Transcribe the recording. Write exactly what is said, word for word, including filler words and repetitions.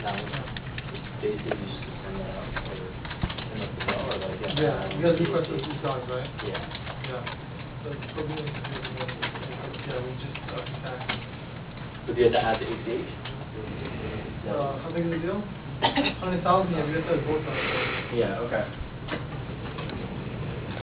Now, basically you just send that out or send up the bill or like. Yeah, you gotta request those these dogs, right? Yeah. Yeah. So, so we, yeah, we just, uh, tax. But do you have to add the A C H? Uh, how big is the deal? Hundred thousand, yeah, we have to vote on it. Yeah, okay.